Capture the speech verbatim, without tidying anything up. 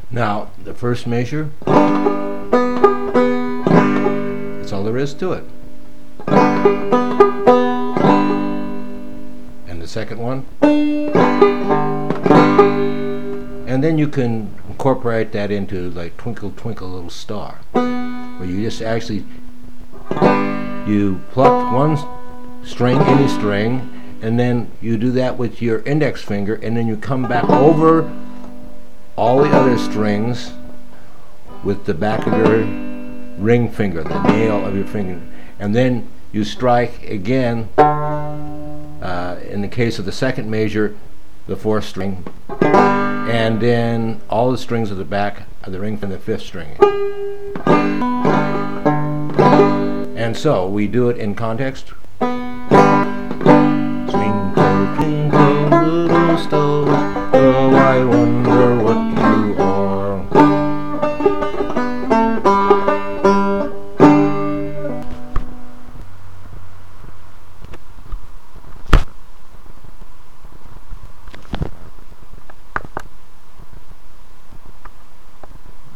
Now, the first measure, that's all there is to it. And the second one. And then you can incorporate that into like Twinkle Twinkle Little Star, where you just actually, you pluck one string, any string, and then you do that with your index finger, and then you come back over all the other strings with the back of your ring finger, the nail of your finger, and then you strike again, uh, in the case of the second measure, the fourth string, and then all the strings of the back of the ring from the fifth string. And so we do it in context. Twinkle, twinkle, little star, how I wonder